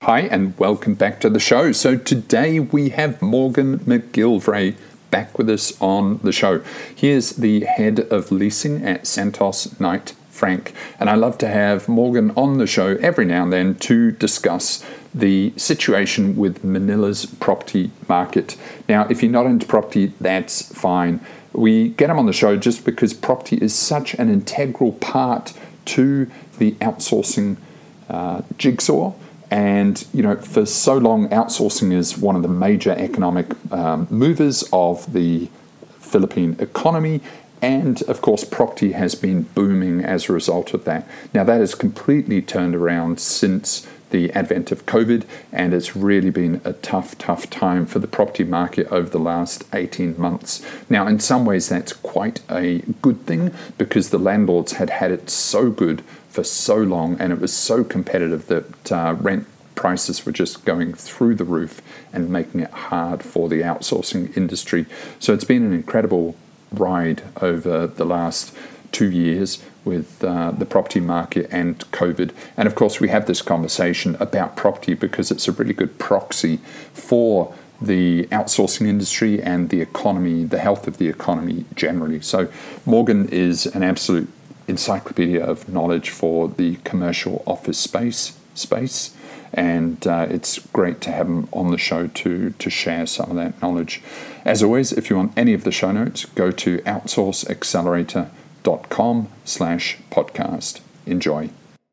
Hi, and welcome back to the show. So today we have Morgan McGillivray back with us on the show. He is the head of leasing at Santos Knight Frank, and I love to have Morgan on the show every now and then to discuss the situation with Manila's property market. Now, if you're not into property, that's fine. We get him on the show just because property is such an integral part to the outsourcing jigsaw. And, for so long, outsourcing is one of the major economic movers of the Philippine economy. And, of course, property has been booming as a result of that. Now, that has completely turned around since the advent of COVID, and it's really been a tough time for the property market over the last 18 months. Now, in some ways, that's quite a good thing because the landlords had it so good for so long, and it was so competitive that rent prices were just going through the roof and making it hard for the outsourcing industry. So it's been an incredible ride over the last 2 years with the property market and COVID. And of course, we have this conversation about property because it's a really good proxy for the outsourcing industry and the economy, the health of the economy generally. So Morgan is an absolute encyclopedia of knowledge for the commercial office space, and it's great to have him on the show to share some of that knowledge. As always, if you want any of the show notes, go to outsourceaccelerator.com/podcast. Enjoy.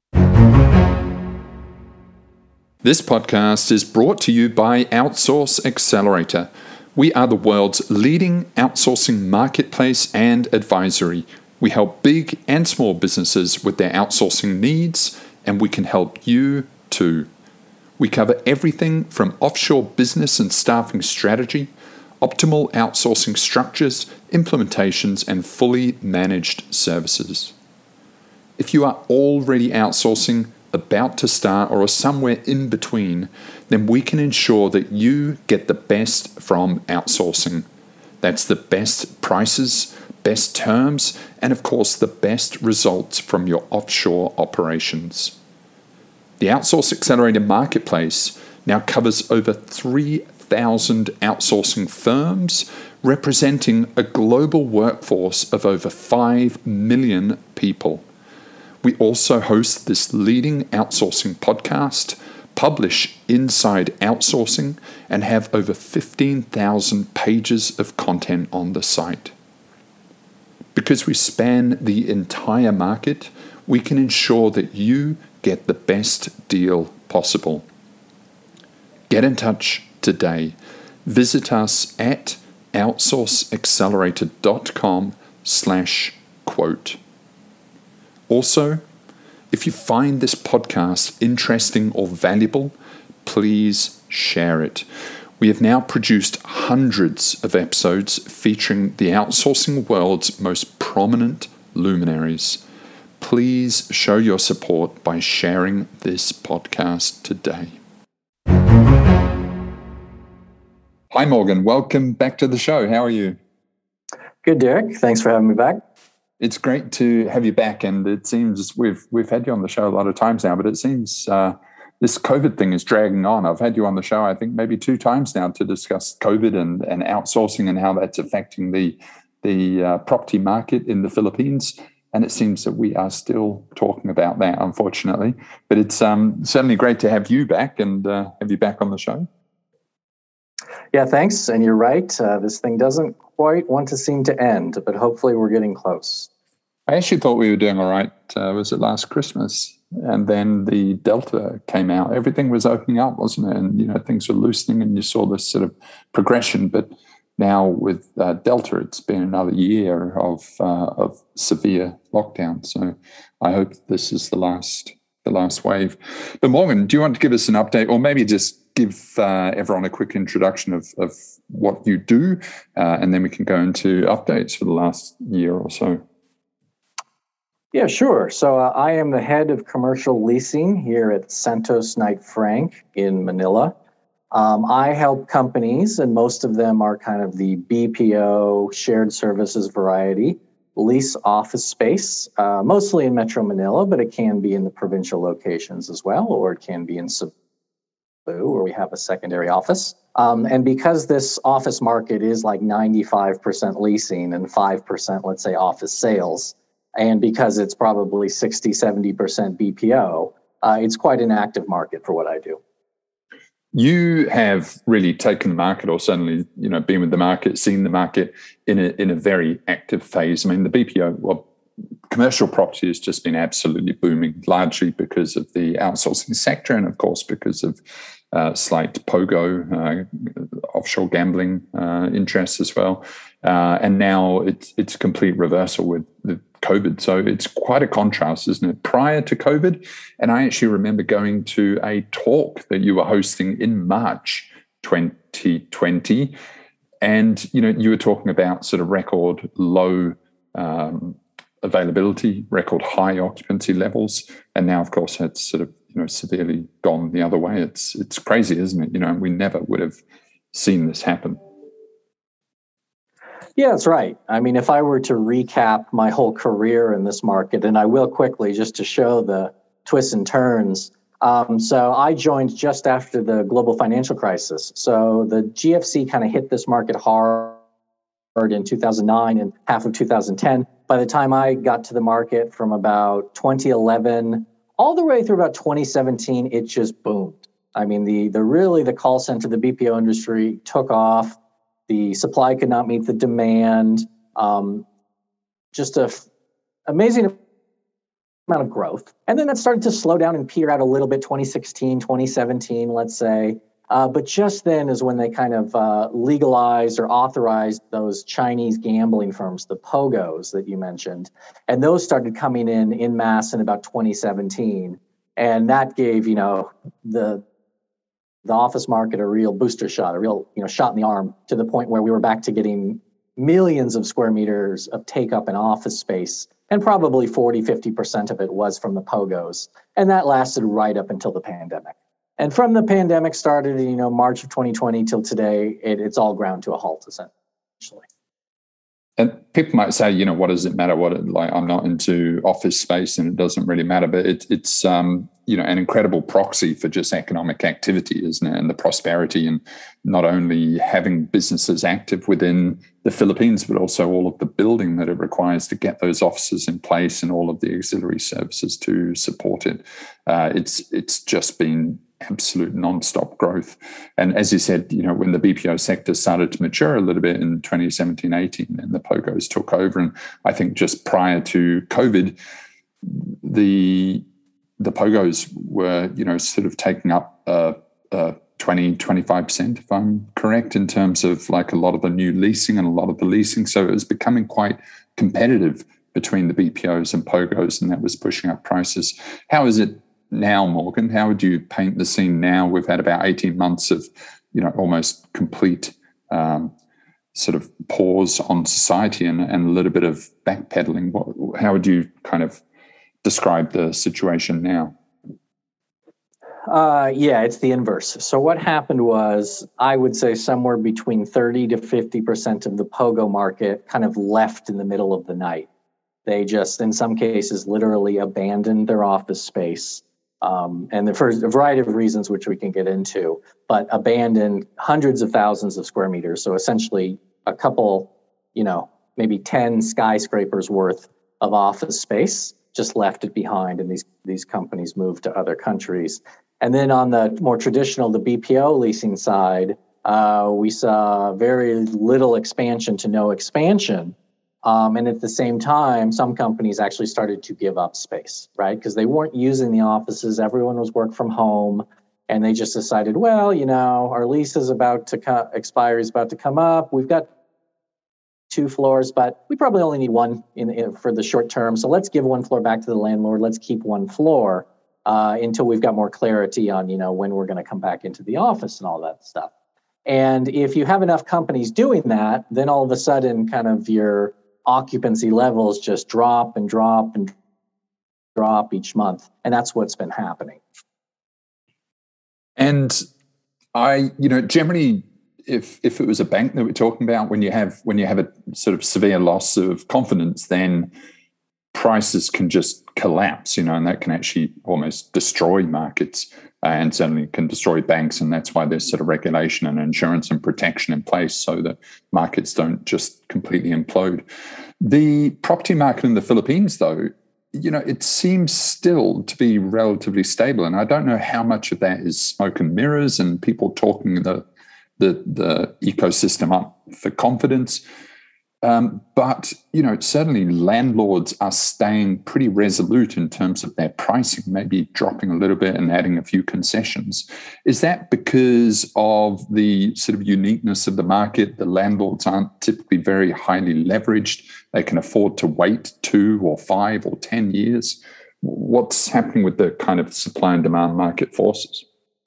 This podcast is brought to you by Outsource Accelerator. We are the world's leading outsourcing marketplace and advisory. We help big and small businesses with their outsourcing needs, and we can help you too. We cover everything from offshore business and staffing strategy, optimal outsourcing structures, implementations, and fully managed services. If you are already outsourcing, about to start, or are somewhere in between, then we can ensure that you get the best from outsourcing. That's the best prices, best terms, and of course the best results from your offshore operations. The Outsource Accelerator Marketplace now covers over 3,000 outsourcing firms, representing a global workforce of over 5 million people. We also host this leading outsourcing podcast, publish Inside Outsourcing, and have over 15,000 pages of content on the site. Because we span the entire market, we can ensure that you get the best deal possible. Get in touch today. Visit us at outsourceaccelerator.com/quote. Also, if you find this podcast interesting or valuable, please share it. We have now produced hundreds of episodes featuring the outsourcing world's most prominent luminaries. Please show your support by sharing this podcast today. Hi, Morgan. Welcome back to the show. How are you? Good, Derek. Thanks for having me back. It's great to have you back, and it seems we've had you on the show a lot of times now, but it seems this COVID thing is dragging on. I've had you on the show, I think, maybe 2 times now to discuss COVID and outsourcing and how that's affecting the property market in the Philippines. And it seems that we are still talking about that, unfortunately. But it's certainly great to have you back and have you back on the show. Yeah, thanks. And you're right. This thing doesn't quite want to seem to end, but hopefully we're getting close. I actually thought we were doing all right. Was it last Christmas? And then the Delta came out. Everything was opening up, wasn't it? And, things were loosening and you saw this sort of progression. But now with Delta, it's been another year of severe lockdown. So I hope this is the last wave. But Morgan, do you want to give us an update, or maybe just give everyone a quick introduction of what you do, and then we can go into updates for the last year or so? Yeah, sure. So I am the head of commercial leasing here at Santos Knight Frank in Manila. I help companies, and most of them are kind of the BPO, shared services variety, lease office space, mostly in Metro Manila, but it can be in the provincial locations as well, or it can be in where we have a secondary office. And because this office market is like 95% leasing and 5%, let's say, office sales, and because it's probably 60, 70% BPO, it's quite an active market for what I do. You have really taken the market, or certainly, been with the market, seen the market in a very active phase. I mean, the BPO, commercial property has just been absolutely booming, largely because of the outsourcing sector, and of course because of slight POGO, offshore gambling interests as well. And now it's a complete reversal with the COVID. So it's quite a contrast, isn't it? Prior to COVID, and I actually remember going to a talk that you were hosting in March 2020, and you were talking about sort of record low availability, record high occupancy levels, and now, of course, it's sort of severely gone the other way. It's crazy, isn't it? We never would have seen this happen. Yeah, that's right. I mean, if I were to recap my whole career in this market, and I will quickly just to show the twists and turns. So I joined just after the global financial crisis. So the GFC kind of hit this market hard in 2009 and half of 2010. By the time I got to the market from about 2011 all the way through about 2017, it just boomed. I mean, the call center, the BPO industry took off. The supply could not meet the demand. Just an amazing amount of growth. And then that started to slow down and peter out a little bit, 2016, 2017, let's say. But just then is when they kind of legalized or authorized those Chinese gambling firms, the POGOs that you mentioned. And those started coming in mass in about 2017. And that gave, the office market a real booster shot, a real, shot in the arm, to the point where we were back to getting millions of square meters of take up in office space. And probably 40, 50% of it was from the POGOs. And that lasted right up until the pandemic. And from the pandemic started, March of 2020 till today, it's all ground to a halt, essentially. And people might say, what does it matter? I'm not into office space and it doesn't really matter. But it's an incredible proxy for just economic activity, isn't it? And the prosperity, and not only having businesses active within the Philippines, but also all of the building that it requires to get those offices in place and all of the auxiliary services to support it. It's just been absolute non-stop growth. And as you said, when the BPO sector started to mature a little bit in 2017, 18, and the POGOs took over. And I think just prior to COVID, the POGOs were, sort of taking up 20, 25%, if I'm correct, in terms of like a lot of the new leasing and a lot of the leasing. So it was becoming quite competitive between the BPOs and POGOs, and that was pushing up prices. How is it now, Morgan? How would you paint the scene now? We've had about 18 months of, almost complete sort of pause on society and a little bit of backpedaling. How would you kind of describe the situation now? Yeah, it's the inverse. So what happened was, I would say somewhere between 30 to 50% of the POGO market kind of left in the middle of the night. They just, in some cases, literally abandoned their office space. And for a variety of reasons, which we can get into, but abandoned hundreds of thousands of square meters. So essentially a couple, maybe 10 skyscrapers worth of office space, just left it behind. And these companies moved to other countries. And then on the more traditional, the BPO leasing side, we saw very little expansion to no expansion. And at the same time, some companies actually started to give up space, right? Because they weren't using the offices. Everyone was work from home. And they just decided, well, our lease is about to expire, is about to come up. We've got 2 floors, but we probably only need one for the short term. So let's give 1 floor back to the landlord. Let's keep 1 floor until we've got more clarity on, when we're going to come back into the office and all that stuff. And if you have enough companies doing that, then all of a sudden kind of your occupancy levels just drop and drop and drop each month. And that's what's been happening. And generally, if it was a bank that we're talking about, when you have a sort of severe loss of confidence, then prices can just collapse, and that can actually almost destroy markets. and certainly can destroy banks. And that's why there's sort of regulation and insurance and protection in place so that markets don't just completely implode. The property market in the Philippines, though, it seems still to be relatively stable. And I don't know how much of that is smoke and mirrors and people talking the ecosystem up for confidence. But certainly landlords are staying pretty resolute in terms of their pricing, maybe dropping a little bit and adding a few concessions. Is that because of the sort of uniqueness of the market? The landlords aren't typically very highly leveraged. They can afford to wait 2 or 5 or 10 years. What's happening with the kind of supply and demand market forces?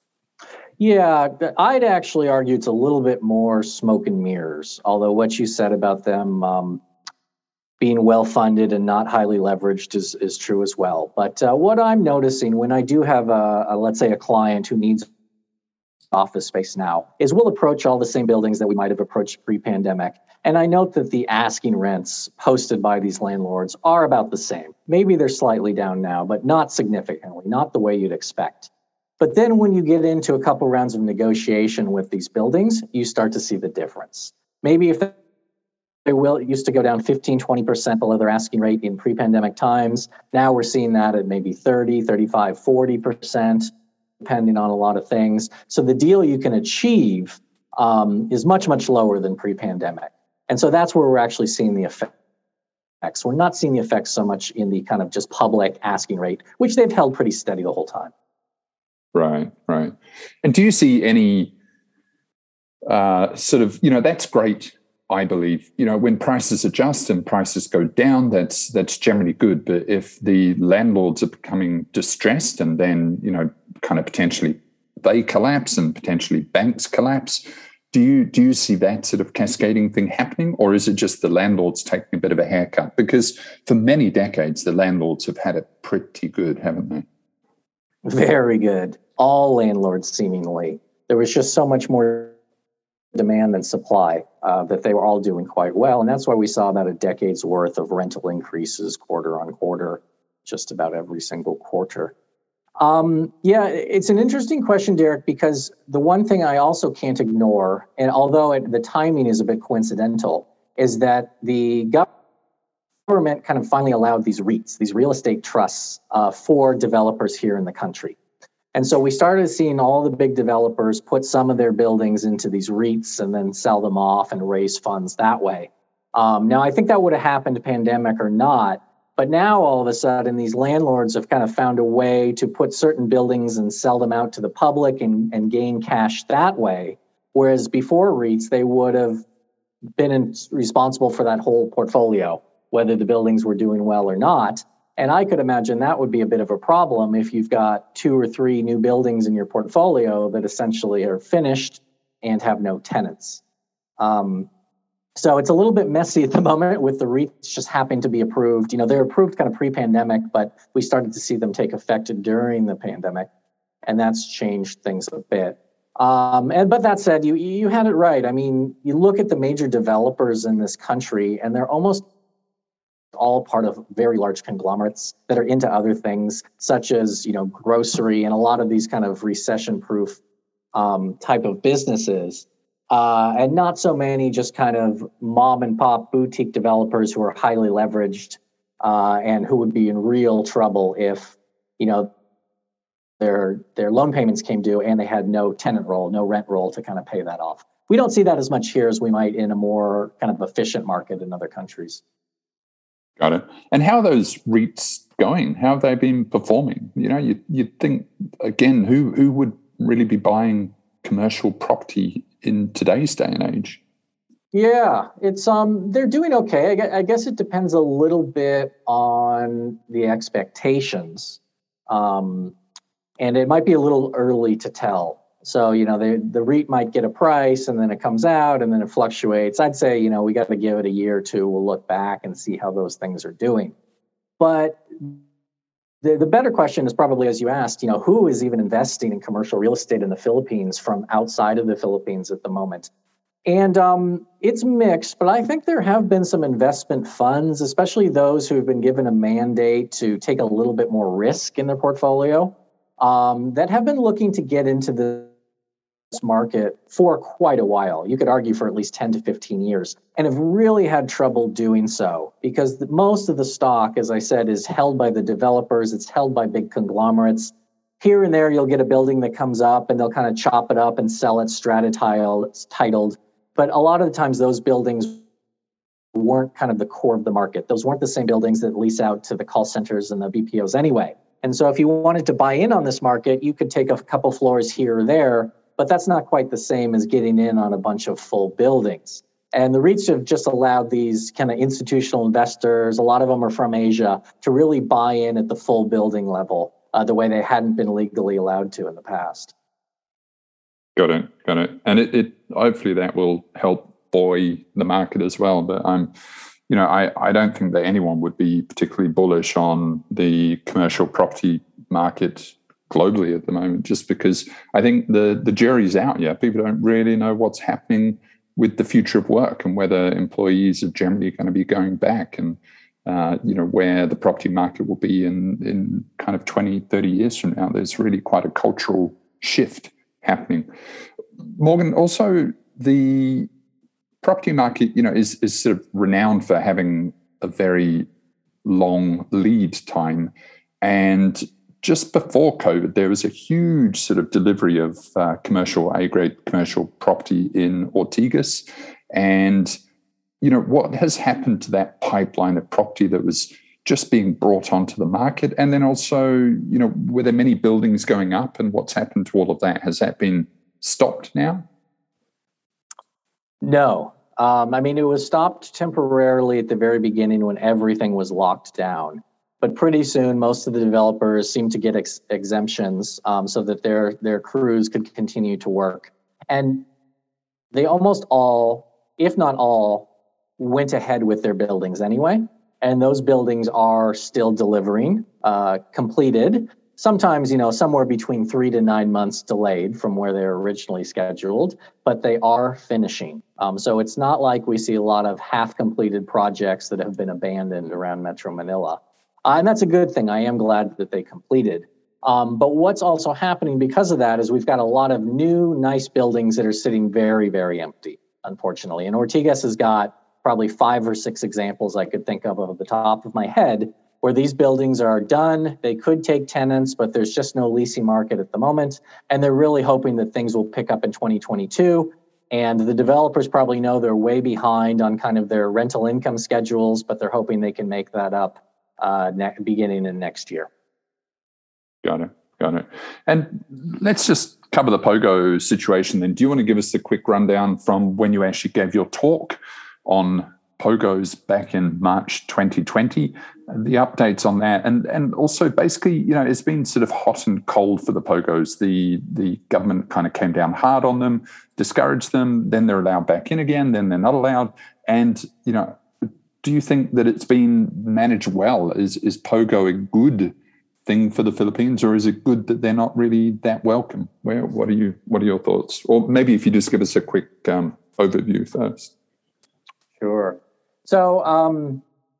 Yeah, I'd actually argue it's a little bit more smoke and mirrors, although what you said about them being well-funded and not highly leveraged is true as well. But what I'm noticing when I do have let's say a client who needs office space now is we'll approach all the same buildings that we might have approached pre-pandemic. And I note that the asking rents posted by these landlords are about the same. Maybe they're slightly down now, but not significantly, not the way you'd expect. But then when you get into a couple rounds of negotiation with these buildings, you start to see the difference. Maybe if they used to go down 15, 20% below their asking rate in pre-pandemic times, now we're seeing that at maybe 30, 35, 40%, depending on a lot of things. So the deal you can achieve is much, much lower than pre-pandemic. And so that's where we're actually seeing the effects. We're not seeing the effects so much in the kind of just public asking rate, which they've held pretty steady the whole time. Right. And do you see any sort of, that's great, I believe. When prices adjust and prices go down, that's generally good. But if the landlords are becoming distressed and then, kind of potentially they collapse and potentially banks collapse, do you see that sort of cascading thing happening? Or is it just the landlords taking a bit of a haircut? Because for many decades, the landlords have had it pretty good, haven't they? Very good. All landlords, seemingly. There was just so much more demand than supply that they were all doing quite well. And that's why we saw about a decade's worth of rental increases quarter on quarter, just about every single quarter. Yeah, it's an interesting question, Derek, because the one thing I also can't ignore, and although the timing is a bit coincidental, is that the government kind of finally allowed these REITs, these real estate trusts, for developers here in the country. And so we started seeing all the big developers put some of their buildings into these REITs and then sell them off and raise funds that way. Now, I think that would have happened pandemic or not, but now all of a sudden these landlords have kind of found a way to put certain buildings and sell them out to the public and gain cash that way. Whereas before REITs, they would have been responsible for that whole portfolio, whether the buildings were doing well or not. And I could imagine that would be a bit of a problem if you've got 2 or 3 new buildings in your portfolio that essentially are finished and have no tenants. So it's a little bit messy at the moment with the REITs just happening to be approved. They're approved kind of pre-pandemic, but we started to see them take effect during the pandemic, and that's changed things a bit. But that said, you had it right. I mean, you look at the major developers in this country, and they're almost all part of very large conglomerates that are into other things, such as, grocery and a lot of these kind of recession-proof type of businesses. And not so many just kind of mom and pop boutique developers who are highly leveraged and who would be in real trouble if, their loan payments came due and they had no tenant roll, no rent roll to kind of pay that off. We don't see that as much here as we might in a more kind of efficient market in other countries. Got it. And how are those REITs going? How have they been performing? You'd think, again, who would really be buying commercial property in today's day and age? Yeah, it's they're doing okay. I guess it depends a little bit on the expectations. And it might be a little early to tell. So, the REIT might get a price and then it comes out and then it fluctuates. I'd say, we got to give it a year or two. We'll look back and see how those things are doing. But the better question is probably, as you asked, who is even investing in commercial real estate in the Philippines from outside of the Philippines at the moment? And it's mixed, but I think there have been some investment funds, especially those who have been given a mandate to take a little bit more risk in their portfolio. that have been looking to get into this market for quite a while. You could argue for at least 10 to 15 years, and have really had trouble doing so because most of the stock, as I said, is held by the developers. It's held by big conglomerates. Here and there, you'll get a building that comes up and they'll kind of chop it up and sell it strata-titled. But a lot of the times those buildings weren't kind of the core of the market. Those weren't the same buildings that lease out to the call centers and the BPOs anyway. And so if you wanted to buy in on this market, you could take a couple floors here or there, but that's not quite the same as getting in on a bunch of full buildings. And the REITs have just allowed these kind of institutional investors, a lot of them are from Asia, to really buy in at the full building level, the way they hadn't been legally allowed to in the past. Got it. And it hopefully that will help buoy the market as well. But I don't think that anyone would be particularly bullish on the commercial property market globally at the moment, just because I think the jury's out. Yeah, people don't really know what's happening with the future of work and whether employees are generally going to be going back, and where the property market will be in kind of 20, 30 years from now. There's really quite a cultural shift happening. Morgan, also the property market, is sort of renowned for having a very long lead time. And just before COVID, there was a huge sort of delivery of commercial A-grade commercial property in Ortigas. And, what has happened to that pipeline of property that was just being brought onto the market? And then also, were there many buildings going up, and what's happened to all of that? Has that been stopped now? No. It was stopped temporarily at the very beginning when everything was locked down. But pretty soon, most of the developers seemed to get exemptions so that their crews could continue to work. And they almost all, if not all, went ahead with their buildings anyway. And those buildings are still delivering, completed. Sometimes, somewhere between 3 to 9 months delayed from where they're originally scheduled, but they are finishing. So it's not like we see a lot of half-completed projects that have been abandoned around Metro Manila. And that's a good thing. I am glad that they completed. But what's also happening because of that is we've got a lot of new, nice buildings that are sitting very, very empty, unfortunately. And Ortigas has got probably 5 or 6 examples I could think of off the top of my head where these buildings are done. They could take tenants, but there's just no leasing market at the moment. And they're really hoping that things will pick up in 2022. And the developers probably know they're way behind on kind of their rental income schedules, but they're hoping they can make that up beginning in next year. Got it. And let's just cover the POGO situation then. Do you want to give us a quick rundown from when you actually gave your talk on POGOs back in March 2020, the updates on that, and also basically, it's been sort of hot and cold for the POGOs. The government kind of came down hard on them, discouraged them, then they're allowed back in again, then they're not allowed. And, do you think that it's been managed well? Is POGO a good thing for the Philippines, or is it good that they're not really that welcome? What are your thoughts? Or maybe if you just give us a quick overview first. Sure. So,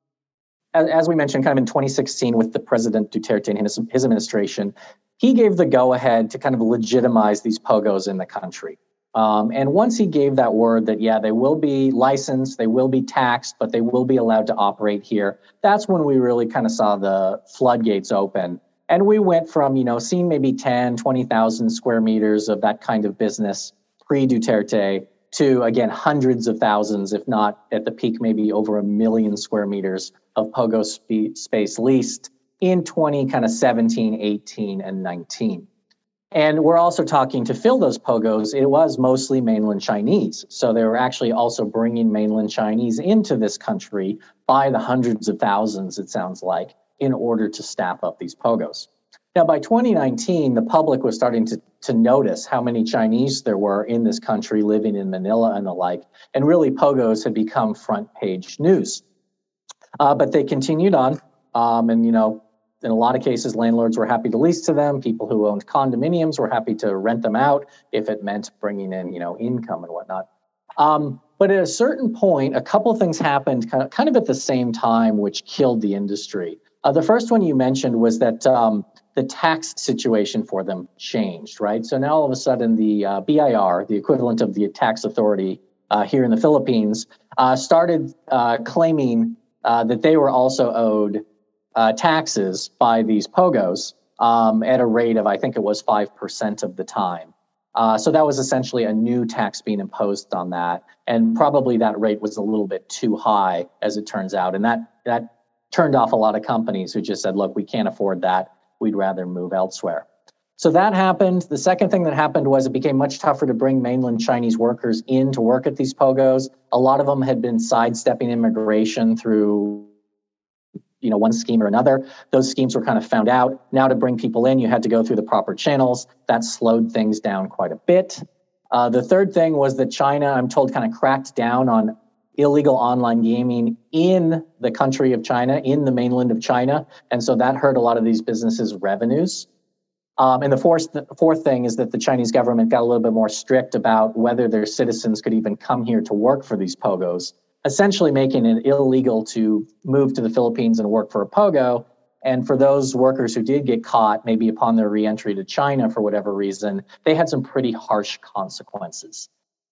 as we mentioned, kind of in 2016 with the President Duterte and his administration, he gave the go-ahead to kind of legitimize these POGOs in the country. And once he gave that word that, they will be licensed, they will be taxed, but they will be allowed to operate here, that's when we really kind of saw the floodgates open. And we went from, seeing maybe 10, 20,000 square meters of that kind of business pre-Duterte to, again, hundreds of thousands, if not at the peak, maybe over 1 million square meters of POGO space leased in 2017, 18, and 19. And we're also talking to fill those POGOs. It was mostly mainland Chinese. So they were actually also bringing mainland Chinese into this country by the hundreds of thousands, it sounds like, in order to staff up these POGOs. Now, by 2019, the public was starting to notice how many Chinese there were in this country living in Manila and the like, and really POGOs had become front page news. But they continued on, and in a lot of cases, landlords were happy to lease to them. People who owned condominiums were happy to rent them out if it meant bringing in, income and whatnot. But at a certain point, a couple of things happened kind of at the same time, which killed the industry. The first one you mentioned was that the tax situation for them changed, right? So now all of a sudden the BIR, the equivalent of the tax authority here in the Philippines, started claiming that they were also owed taxes by these POGOs at a rate of, I think it was 5% of the time. So that was essentially a new tax being imposed on that. And probably that rate was a little bit too high, as it turns out. And that turned off a lot of companies who just said, look, we can't afford that. We'd rather move elsewhere. So that happened. The second thing that happened was it became much tougher to bring mainland Chinese workers in to work at these POGOs. A lot of them had been sidestepping immigration through one scheme or another. Those schemes were kind of found out. Now to bring people in, you had to go through the proper channels. That slowed things down quite a bit. The third thing was that China, I'm told, kind of cracked down on illegal online gaming in the country of China, in the mainland of China. And so that hurt a lot of these businesses' revenues. And the fourth thing is that the Chinese government got a little bit more strict about whether their citizens could even come here to work for these POGOs, essentially making it illegal to move to the Philippines and work for a POGO. And for those workers who did get caught, maybe upon their reentry to China for whatever reason, they had some pretty harsh consequences.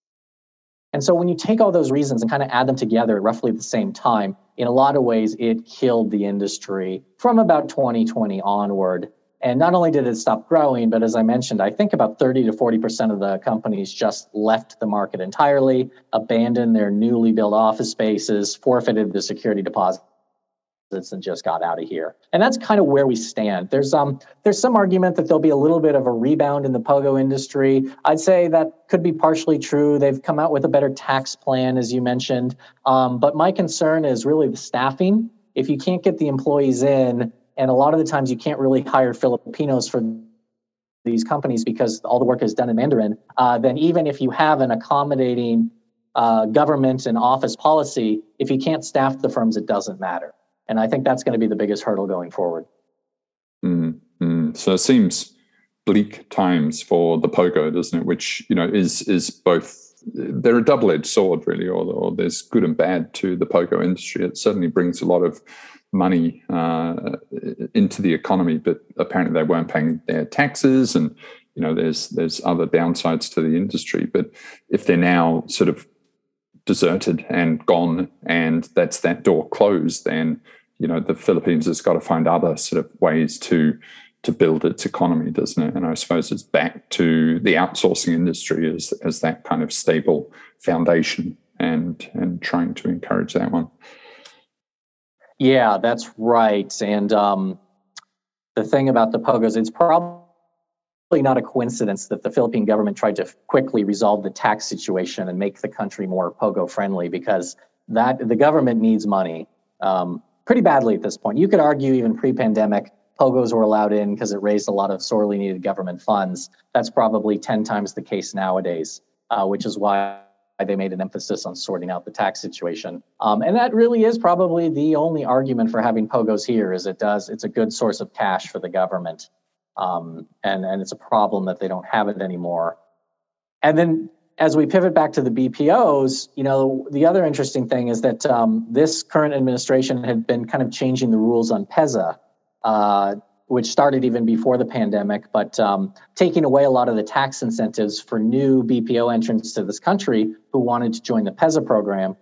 And so when you take all those reasons and kind of add them together at roughly the same time, in a lot of ways, it killed the industry from about 2020 onward. And not only did it stop growing, but as I mentioned, I think about 30 to 40% of the companies just left the market entirely, abandoned their newly built office spaces, forfeited the security deposits, and just got out of here. And that's kind of where we stand. There's some argument that there'll be a little bit of a rebound in the POGO industry. I'd say that could be partially true. They've come out with a better tax plan, as you mentioned. But my concern is really the staffing. If you can't get the employees in, and a lot of the times you can't really hire Filipinos for these companies because all the work is done in Mandarin, then even if you have an accommodating government and office policy, if you can't staff the firms, it doesn't matter. And I think that's going to be the biggest hurdle going forward. So it seems bleak times for the POGO, doesn't it? Which, is both, they're a double-edged sword, really, or there's good and bad to the POGO industry. It certainly brings a lot of money into the economy, but apparently they weren't paying their taxes, and there's other downsides to the industry. But if they're now sort of deserted and gone, and that's that door closed, then the Philippines has got to find other sort of ways to build its economy, doesn't it? And I suppose it's back to the outsourcing industry as that kind of stable foundation, and trying to encourage that one. Yeah, that's right. And the thing about the POGOs, it's probably not a coincidence that the Philippine government tried to quickly resolve the tax situation and make the country more POGO friendly, because the government needs money pretty badly at this point. You could argue even pre-pandemic, POGOs were allowed in because it raised a lot of sorely needed government funds. That's probably 10 times the case nowadays, which is why they made an emphasis on sorting out the tax situation. And that really is probably the only argument for having POGOs here, is it's a good source of cash for the government. And it's a problem that they don't have it anymore. And then as we pivot back to the BPOs, the other interesting thing is that this current administration had been kind of changing the rules on PEZA, which started even before the pandemic, but taking away a lot of the tax incentives for new BPO entrants to this country who wanted to join the PEZA program.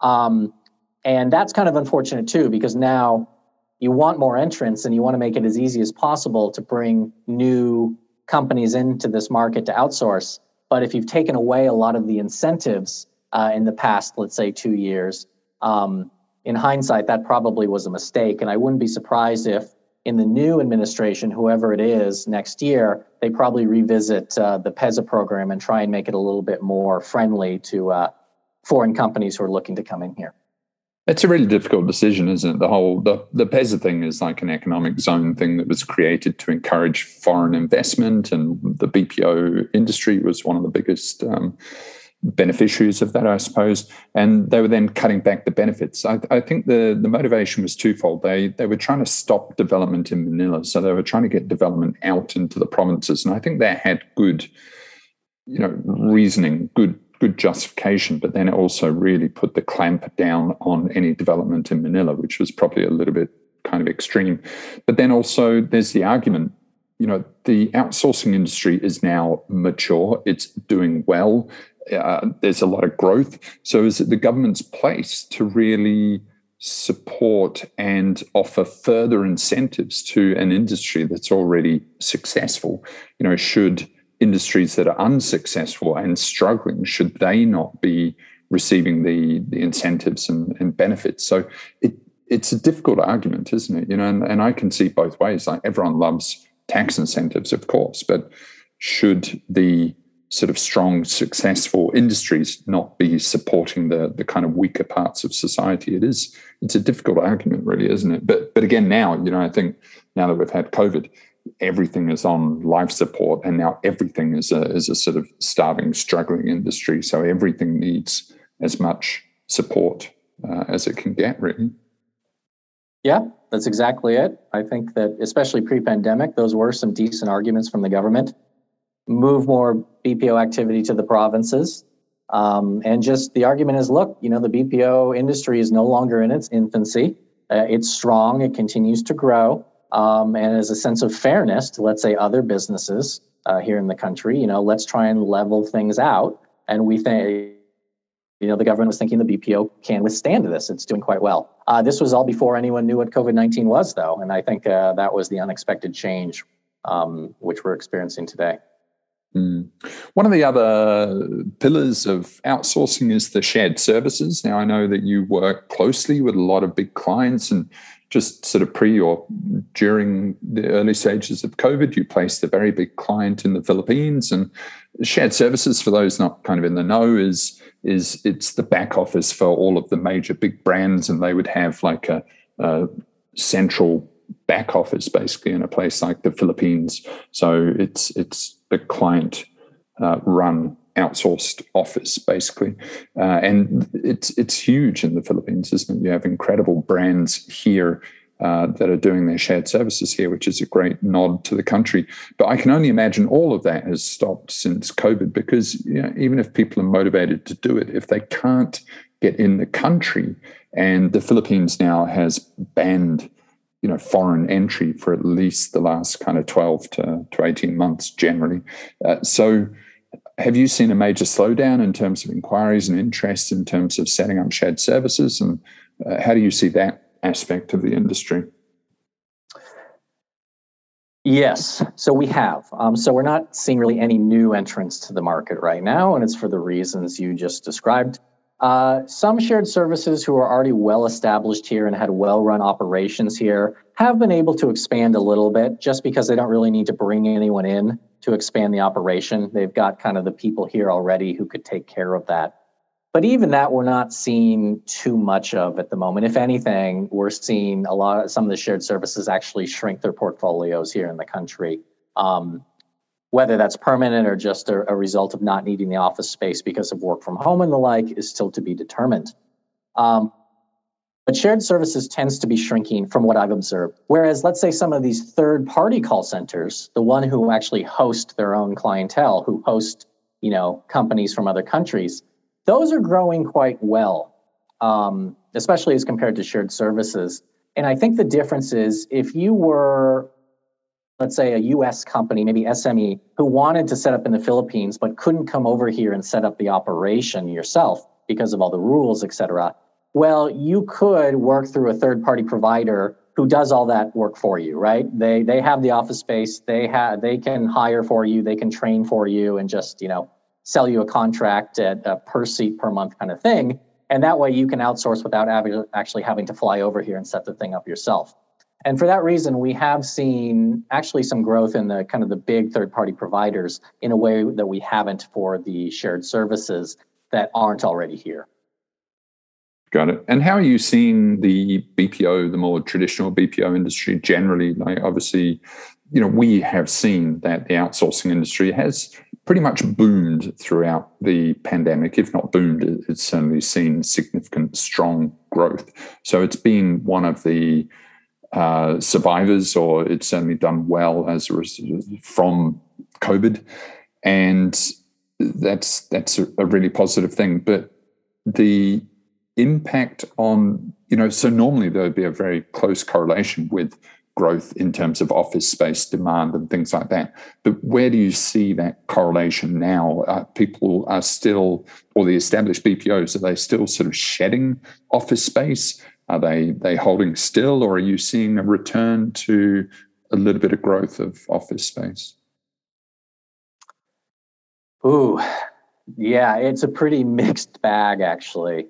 And that's kind of unfortunate too, because now you want more entrants and you want to make it as easy as possible to bring new companies into this market to outsource. But if you've taken away a lot of the incentives in the past, let's say 2 years, in hindsight, that probably was a mistake. And I wouldn't be surprised if in the new administration, whoever it is next year, they probably revisit the PEZA program and try and make it a little bit more friendly to foreign companies who are looking to come in here. It's a really difficult decision, isn't it? The PEZA thing is like an economic zone thing that was created to encourage foreign investment, and the BPO industry was one of the biggest beneficiaries of that, I suppose. And they were then cutting back the benefits. I think the motivation was twofold. They were trying to stop development in Manila, so they were trying to get development out into the provinces. And I think they had good, reasoning, good justification, but then it also really put the clamp down on any development in Manila, which was probably a little bit kind of extreme. But then also there's the argument, the outsourcing industry is now mature. It's doing well. There's a lot of growth. So is it the government's place to really support and offer further incentives to an industry that's already successful? Should industries that are unsuccessful and struggling, should they not be receiving the incentives and benefits? So it's a difficult argument, isn't it? And I can see both ways. Like, everyone loves tax incentives, of course, but should the sort of strong, successful industries not be supporting the kind of weaker parts of society? It's a difficult argument, really, isn't it? But again, now, I think now that we've had COVID, everything is on life support, and now everything is a sort of starving, struggling industry. So everything needs as much support as it can get, really. Yeah, that's exactly it. I think that, especially pre-pandemic, those were some decent arguments from the government. Move more BPO activity to the provinces. And just the argument is, look, the BPO industry is no longer in its infancy. It's strong. It continues to grow. And as a sense of fairness to, let's say, other businesses here in the country, let's try and level things out. And we think, the government was thinking the BPO can withstand this. It's doing quite well. This was all before anyone knew what COVID-19 was, though. And I think that was the unexpected change, which we're experiencing today. One of the other pillars of outsourcing is the shared services. Now, I know that you work closely with a lot of big clients, and just sort of pre or during the early stages of COVID, you placed a very big client in the Philippines. And shared services, for those not kind of in the know, is it's the back office for all of the major big brands, and they would have like a central back office basically in a place like the Philippines. So it's a client run outsourced office basically, and it's huge in the Philippines, isn't it? You have incredible brands here that are doing their shared services here, which is a great nod to the country. But I can only imagine all of that has stopped since COVID, because even if people are motivated to do it, if they can't get in the country, and the Philippines now has banned foreign entry for at least the last kind of 12 to 18 months generally. So have you seen a major slowdown in terms of inquiries and interest in terms of setting up shared services? And how do you see that aspect of the industry? Yes, so we have. So we're not seeing really any new entrants to the market right now, and it's for the reasons you just described. Some shared services who are already well established here and had well-run operations here have been able to expand a little bit, just because they don't really need to bring anyone in to expand the operation. They've got kind of the people here already who could take care of that. But even that, we're not seeing too much of at the moment. If anything, we're seeing some of the shared services actually shrink their portfolios here in the country. Whether that's permanent or just a result of not needing the office space because of work from home and the like is still to be determined. But shared services tends to be shrinking from what I've observed. Whereas, let's say some of these third-party call centers, the one who actually host their own clientele, who host, companies from other countries, those are growing quite well, especially as compared to shared services. And I think the difference is, if you were, let's say, a US company, maybe SME, who wanted to set up in the Philippines but couldn't come over here and set up the operation yourself because of all the rules, et cetera, well, you could work through a third-party provider who does all that work for you, right? They have the office space, they can hire for you, they can train for you, and just, sell you a contract at a per seat per month kind of thing. And that way you can outsource without actually having to fly over here and set the thing up yourself. And for that reason, we have seen actually some growth in the kind of the big third-party providers in a way that we haven't for the shared services that aren't already here. Got it. And how are you seeing the BPO, the more traditional BPO industry generally? Like, obviously, we have seen that the outsourcing industry has pretty much boomed throughout the pandemic. If not boomed, it's certainly seen significant, strong growth. So it's been one of the survivors, or it's certainly done well as from COVID, and that's a really positive thing. But the impact on, so normally there would be a very close correlation with growth in terms of office space demand and things like that. But where do you see that correlation now? People are still, or the established BPOs, are they still sort of shedding office space? Are they holding still, or are you seeing a return to a little bit of growth of office space? Ooh, yeah, it's a pretty mixed bag, actually.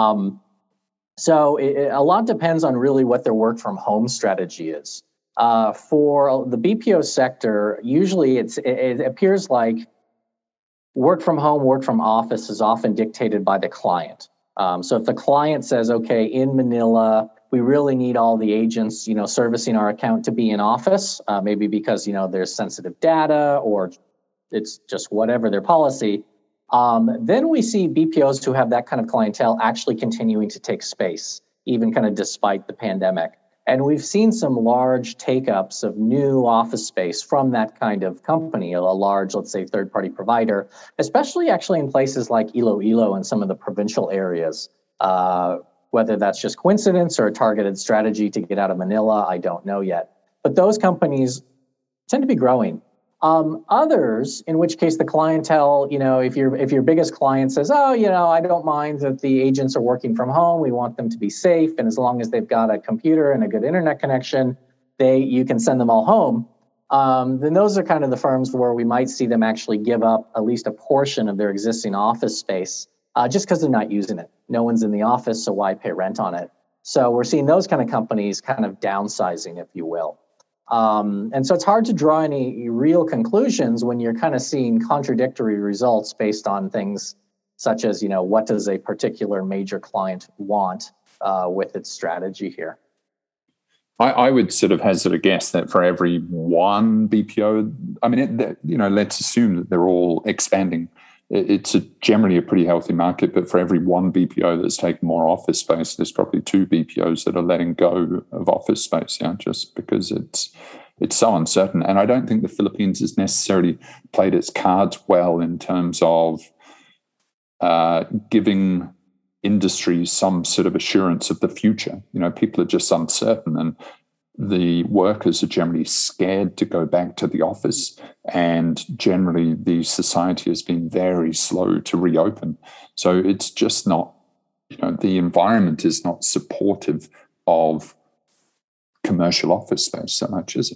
So a lot depends on really what their work from home strategy is. For the BPO sector, usually it appears like work from home, work from office is often dictated by the client. So if the client says, okay, in Manila, we really need all the agents, servicing our account to be in office, maybe because, there's sensitive data or it's just whatever their policy. Then we see BPOs who have that kind of clientele actually continuing to take space, even kind of despite the pandemic. And we've seen some large take-ups of new office space from that kind of company, a large, let's say, third-party provider, especially actually in places like Iloilo and some of the provincial areas. Whether that's just coincidence or a targeted strategy to get out of Manila, I don't know yet. But those companies tend to be growing. Others, in which case the clientele, if your biggest client says, oh, I don't mind that the agents are working from home, we want them to be safe, and as long as they've got a computer and a good internet connection, you can send them all home. Then those are kind of the firms where we might see them actually give up at least a portion of their existing office space, just because they're not using it. No one's in the office, so why pay rent on it? So we're seeing those kind of companies kind of downsizing, if you will. And so it's hard to draw any real conclusions when you're kind of seeing contradictory results based on things such as, what does a particular major client want with its strategy here? I would sort of hazard a guess that for every one BPO, let's assume that they're all expanding. It's generally a pretty healthy market, but for every one BPO that's taken more office space, there's probably two BPOs that are letting go of office space, just because it's so uncertain. And I don't think the Philippines has necessarily played its cards well in terms of giving industries some sort of assurance of the future. People are just uncertain, and the workers are generally scared to go back to the office, and generally the society has been very slow to reopen. So it's just not, the environment is not supportive of commercial office space so much, is it?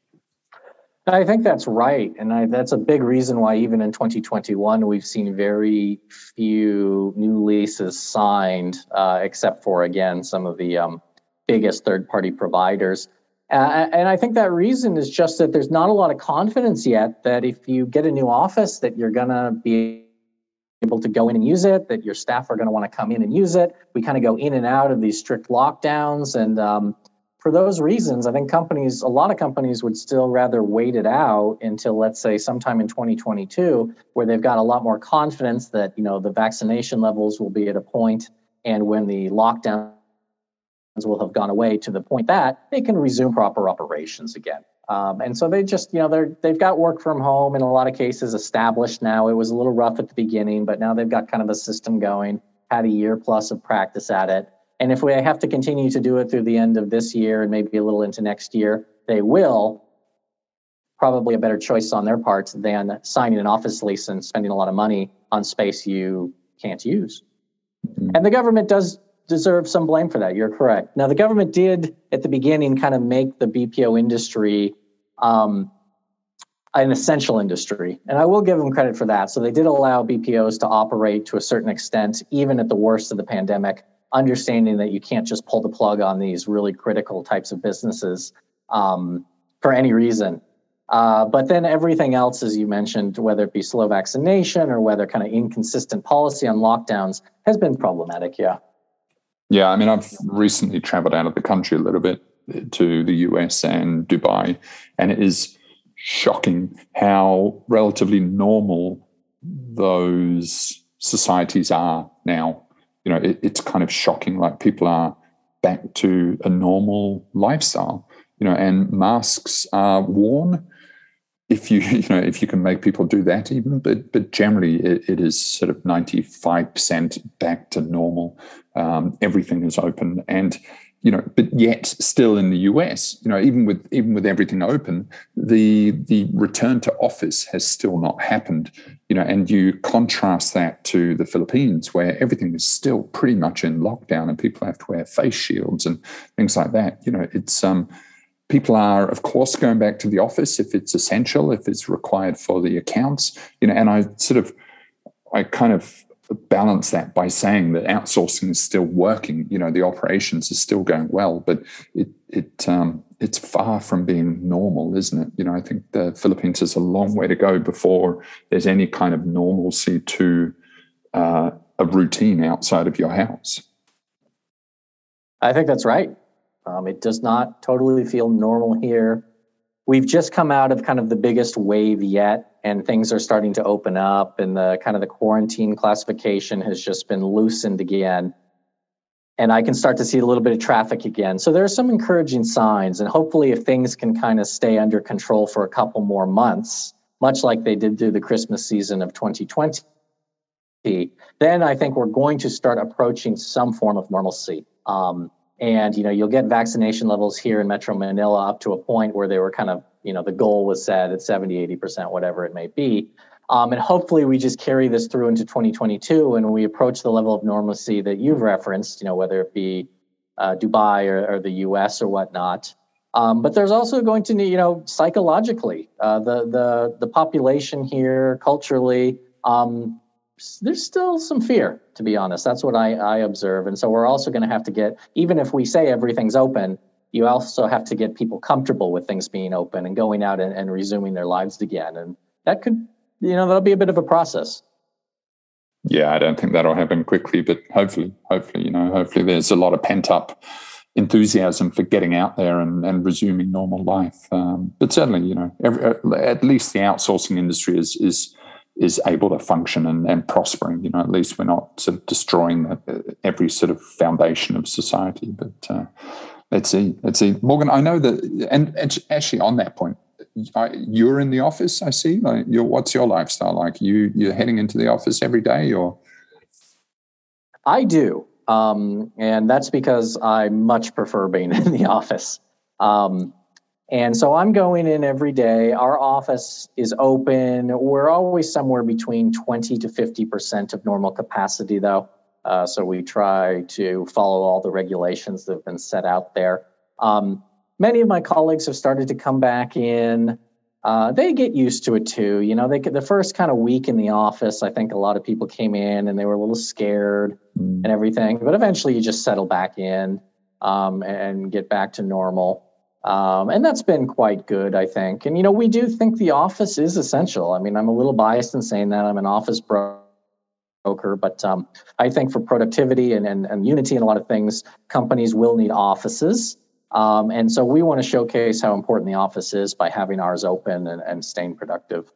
I think that's right. And that's a big reason why even in 2021, we've seen very few new leases signed, except for, again, some of the biggest third-party providers. And I think that reason is just that there's not a lot of confidence yet that if you get a new office that you're going to be able to go in and use it, that your staff are going to want to come in and use it. We kind of go in and out of these strict lockdowns. And for those reasons, I think a lot of companies would still rather wait it out until, let's say, sometime in 2022, where they've got a lot more confidence that, the vaccination levels will be at a point, and when the lockdown will have gone away to the point that they can resume proper operations again. And so they just, they've got work from home in a lot of cases established now. It was a little rough at the beginning, but now they've got kind of a system going, had a year plus of practice at it. And if we have to continue to do it through the end of this year and maybe a little into next year, they will. Probably a better choice on their part than signing an office lease and spending a lot of money on space you can't use. Mm-hmm. And the government does deserve some blame for that. You're correct. Now, the government did at the beginning kind of make the BPO industry an essential industry. And I will give them credit for that. So they did allow BPOs to operate to a certain extent, even at the worst of the pandemic, understanding that you can't just pull the plug on these really critical types of businesses for any reason. But then everything else, as you mentioned, whether it be slow vaccination or whether kind of inconsistent policy on lockdowns, has been problematic, yeah. Yeah, I've recently traveled out of the country a little bit to the US and Dubai, and it is shocking how relatively normal those societies are now. It's kind of shocking, like people are back to a normal lifestyle, and masks are worn. if you if you can make people do that even, but generally it is sort of 95% back to normal. Everything is open, and but yet still in the US, even with everything open, the return to office has still not happened. And you contrast that to the Philippines, where everything is still pretty much in lockdown, and people have to wear face shields and things like that. It's people are, of course, going back to the office if it's essential, if it's required for the accounts. And I kind of balance that by saying that outsourcing is still working. The operations is still going well, but it's far from being normal, isn't it? I think the Philippines has a long way to go before there's any kind of normalcy to a routine outside of your house. I think that's right. It does not totally feel normal here. We've just come out of kind of the biggest wave yet, and things are starting to open up, and the kind of the quarantine classification has just been loosened again. And I can start to see a little bit of traffic again. So there are some encouraging signs, and hopefully if things can kind of stay under control for a couple more months, much like they did through the Christmas season of 2020, then I think we're going to start approaching some form of normalcy. And, you'll get vaccination levels here in Metro Manila up to a point where they were kind of, the goal was set at 70, 80%, whatever it may be. And hopefully we just carry this through into 2022 and we approach the level of normalcy that you've referenced, whether it be Dubai or the US or whatnot. But there's also going to need, psychologically, the population here culturally, there's still some fear, to be honest. That's what I observe. And so we're also going to have to get, even if we say everything's open, you also have to get people comfortable with things being open and going out and resuming their lives again. And that could, that'll be a bit of a process. Yeah, I don't think that'll happen quickly, but hopefully, there's a lot of pent up enthusiasm for getting out there and resuming normal life. But certainly, at least the outsourcing industry is able to function and prospering. At least we're not sort of destroying every sort of foundation of society. But let's see. Morgan, I know that, and actually on that point, you're in the office, I see. What's your lifestyle like? You're heading into the office every day, or? I do, and that's because I much prefer being in the office. And so I'm going in every day. Our office is open. We're always somewhere between 20 to 50% of normal capacity, though. So we try to follow all the regulations that have been set out there. Many of my colleagues have started to come back in. They get used to it too. The first kind of week in the office, I think a lot of people came in and they were a little scared and everything. But eventually you just settle back in and get back to normal. And that's been quite good, I think. And, we do think the office is essential. I mean, I'm a little biased in saying that. I'm an office broker, but I think for productivity and unity and a lot of things, companies will need offices. And so we want to showcase how important the office is by having ours open and staying productive.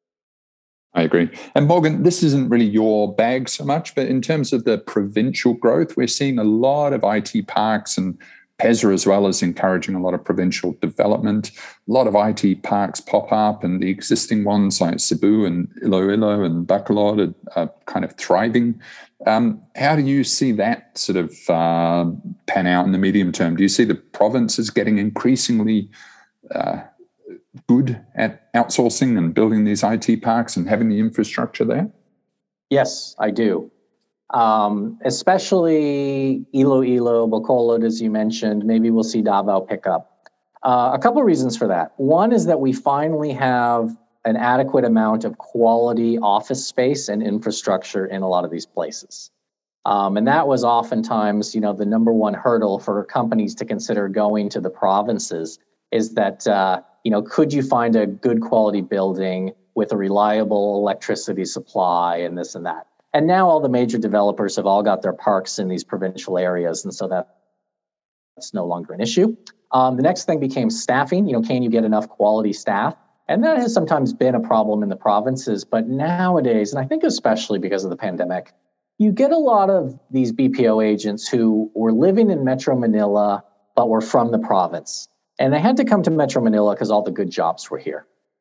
I agree. And Morgan, this isn't really your bag so much, but in terms of the provincial growth, we're seeing a lot of IT parks, and PEZA as well is encouraging a lot of provincial development. A lot of IT parks pop up, and the existing ones like Cebu and Iloilo and Bacolod are kind of thriving. How do you see that sort of pan out in the medium term? Do you see the province is getting increasingly good at outsourcing and building these IT parks and having the infrastructure there? Yes, I do. Especially Iloilo, Bacolod, as you mentioned. Maybe we'll see Davao pick up. A couple of reasons for that. One is that we finally have an adequate amount of quality office space and infrastructure in a lot of these places. And that was oftentimes, the number one hurdle for companies to consider going to the provinces is that, could you find a good quality building with a reliable electricity supply and this and that? And now all the major developers have all got their parks in these provincial areas. And so that's no longer an issue. The next thing became staffing. Can you get enough quality staff? And that has sometimes been a problem in the provinces. But nowadays, and I think especially because of the pandemic, you get a lot of these BPO agents who were living in Metro Manila, but were from the province. And they had to come to Metro Manila because all the good jobs were here.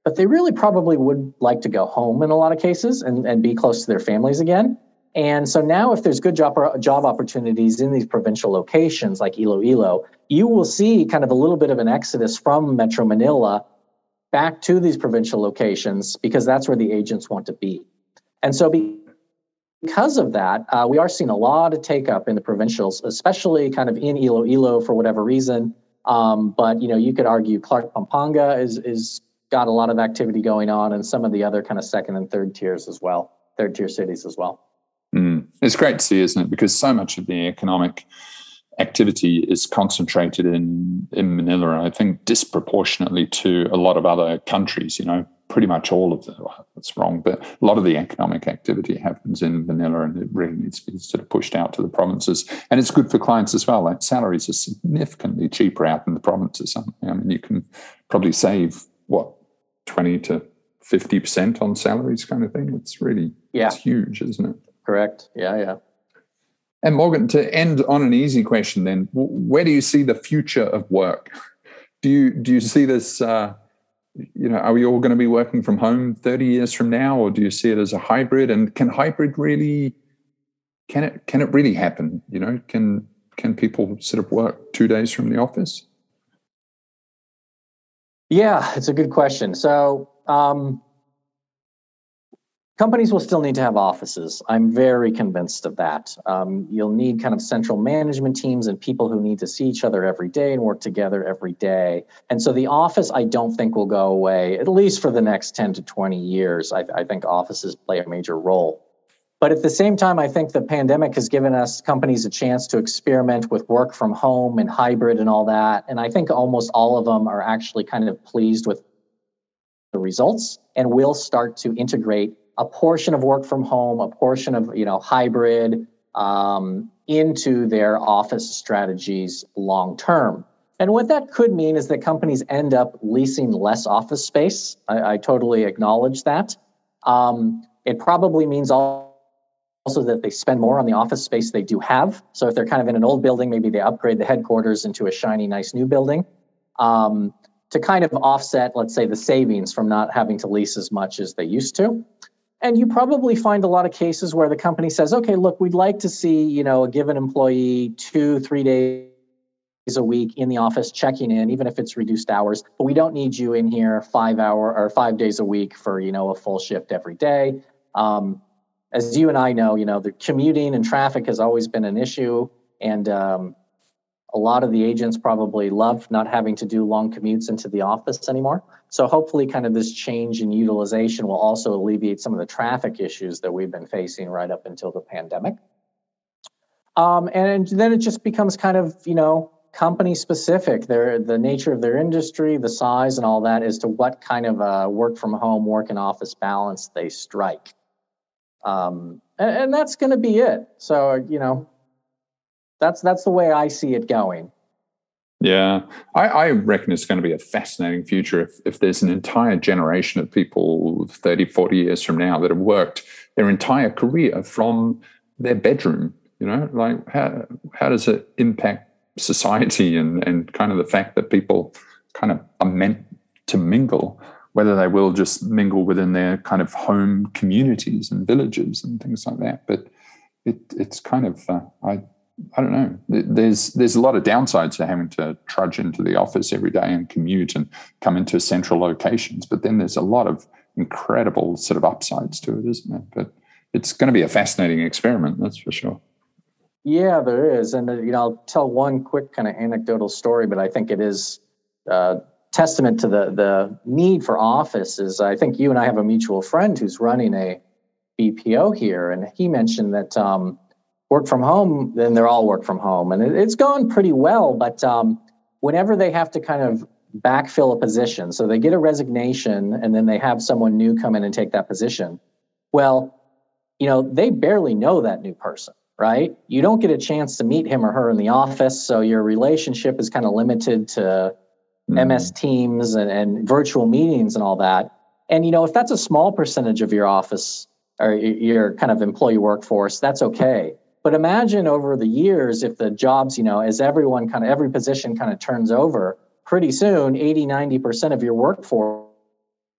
but they really probably would like to go home in a lot of cases and be close to their families again. And so now if there's good job opportunities in these provincial locations like Iloilo, you will see kind of a little bit of an exodus from Metro Manila back to these provincial locations because that's where the agents want to be. And so because of that, we are seeing a lot of take up in the provincials, especially kind of in Iloilo for whatever reason. But you could argue Clark Pampanga is got a lot of activity going on, and some of the other kind of second and third tier cities as well. It's great to see, isn't it? Because so much of the economic activity is concentrated in Manila, I think disproportionately to a lot of other countries, pretty much all of that's wrong, but a lot of the economic activity happens in Manila, and it really needs to be sort of pushed out to the provinces. And it's good for clients as well. Like, salaries are significantly cheaper out in the provinces. I mean, you can probably save, 20 to 50% on salaries kind of thing. It's really It's huge, isn't it? Correct. Yeah. And Morgan, to end on an easy question then, where do you see the future of work? Do you see this, are we all going to be working from home 30 years from now, or do you see it as a hybrid? And can hybrid really, can it really happen? Can people sort of work 2 days from the office? Yeah, it's a good question. So, companies will still need to have offices. I'm very convinced of that. You'll need kind of central management teams and people who need to see each other every day and work together every day. And so the office, I don't think will go away, at least for the next 10 to 20 years. I think offices play a major role. But at the same time, I think the pandemic has given us companies a chance to experiment with work from home and hybrid and all that. And I think almost all of them are actually kind of pleased with the results and will start to integrate a portion of work from home, a portion of hybrid into their office strategies long term. And what that could mean is that companies end up leasing less office space. I totally acknowledge that. It probably means also that they spend more on the office space they do have. So if they're kind of in an old building, maybe they upgrade the headquarters into a shiny, nice new building to kind of offset, let's say, the savings from not having to lease as much as they used to. And you probably find a lot of cases where the company says, okay, look, we'd like to see, a given employee 2-3 days a week in the office checking in, even if it's reduced hours, but we don't need you in here 5 days a week for, a full shift every day. As you and I know, the commuting and traffic has always been an issue. And a lot of the agents probably love not having to do long commutes into the office anymore. So hopefully kind of this change in utilization will also alleviate some of the traffic issues that we've been facing right up until the pandemic. And then it just becomes kind of, company specific, the nature of their industry, the size and all that as to what kind of work from home, work in office balance they strike. And that's going to be it. So, that's the way I see it going. Yeah, I reckon it's going to be a fascinating future if there's an entire generation of people 30, 40 years from now that have worked their entire career from their bedroom. Like how does it impact society and kind of the fact that people kind of are meant to mingle, whether they will just mingle within their kind of home communities and villages and things like that. But it's kind of, I don't know. There's a lot of downsides to having to trudge into the office every day and commute and come into central locations. But then there's a lot of incredible sort of upsides to it, isn't it? But it's going to be a fascinating experiment, that's for sure. Yeah, there is. And, I'll tell one quick kind of anecdotal story, but I think it is testament to the need for offices. I think you and I have a mutual friend who's running a BPO here, and he mentioned that work from home, then they're all work from home. And it's gone pretty well, but whenever they have to kind of backfill a position, so they get a resignation and then they have someone new come in and take that position, well, they barely know that new person, right? You don't get a chance to meet him or her in the office, so your relationship is kind of limited to MS Teams and virtual meetings and all that. And, if that's a small percentage of your office or your kind of employee workforce, that's okay. But imagine over the years, if the jobs, as every position kind of turns over, pretty soon, 80, 90% of your workforce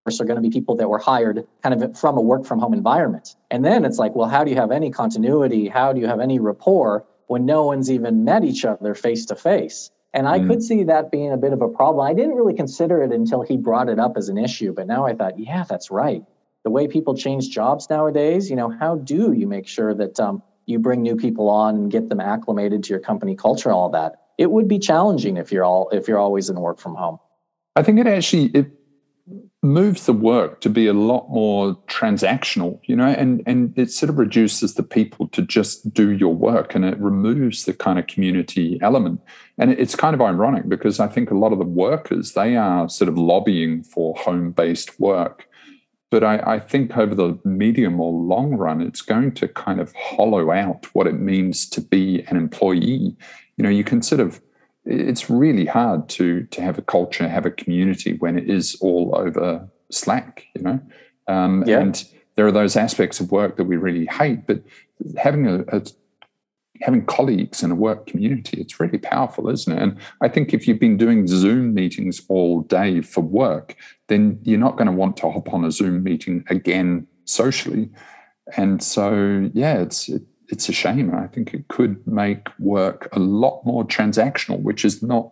are going to be people that were hired kind of from a work from home environment. And then it's like, well, how do you have any continuity? How do you have any rapport when no one's even met each other face to face? And I could see that being a bit of a problem. I didn't really consider it until he brought it up as an issue, but now I thought, yeah, that's right. The way people change jobs nowadays, how do you make sure that you bring new people on and get them acclimated to your company culture and all that? It would be challenging if you're always in work from home. I think it moves the work to be a lot more transactional, and it sort of reduces the people to just do your work, and it removes the kind of community element. And it's kind of ironic because I think a lot of the workers, they are sort of lobbying for home-based work. But I think over the medium or long run, it's going to kind of hollow out what it means to be an employee. You can sort of, it's really hard to have a culture, have a community when it is all over Slack, And there are those aspects of work that we really hate, but having having colleagues in a work community, it's really powerful, isn't it? And I think if you've been doing Zoom meetings all day for work, then you're not going to want to hop on a Zoom meeting again socially. And so, it's a shame. I think it could make work a lot more transactional, which is not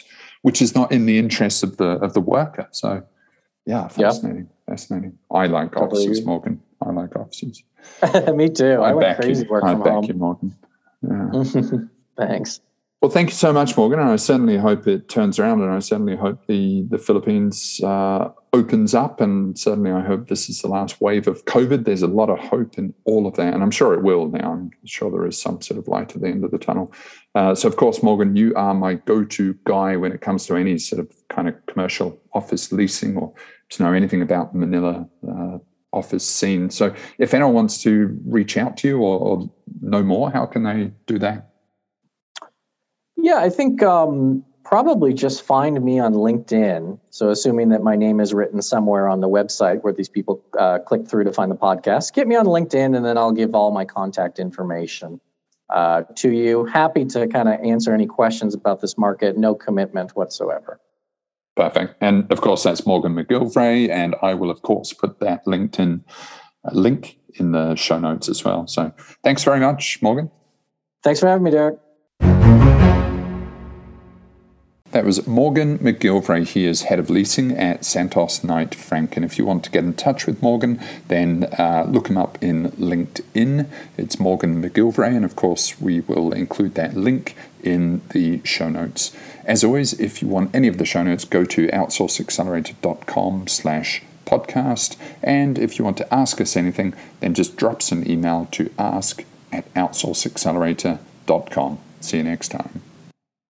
in the interests of the worker. So, fascinating. I like offices, Morgan. I like offices. Me too. I went crazy work from home. I back you, Morgan. Yeah. Thanks. Well, thank you so much, Morgan. And I certainly hope it turns around, and I certainly hope the Philippines opens up, and certainly I hope this is the last wave of COVID. There's a lot of hope in all of that, and I'm sure it will now. I'm sure there is some sort of light at the end of the tunnel. So, of course, Morgan, you are my go-to guy when it comes to any sort of kind of commercial office leasing or to know anything about Manila office scene. So if anyone wants to reach out to you or know more, how can they do that? Yeah, I think probably just find me on LinkedIn. So assuming that my name is written somewhere on the website where these people click through to find the podcast, get me on LinkedIn, and then I'll give all my contact information to you. Happy to kind of answer any questions about this market. No commitment whatsoever. Perfect. And of course, that's Morgan McGillivray. And I will, of course, put that LinkedIn link in the show notes as well. So thanks very much, Morgan. Thanks for having me, Derek. That was Morgan McGillivray. He is head of leasing at Santos Knight Frank. And if you want to get in touch with Morgan, then look him up in LinkedIn. It's Morgan McGillivray. And of course, we will include that link in the show notes. As always, if you want any of the show notes, go to outsourceaccelerator.com/podcast. And if you want to ask us anything, then just drop us an email to ask@outsourceaccelerator.com. See you next time.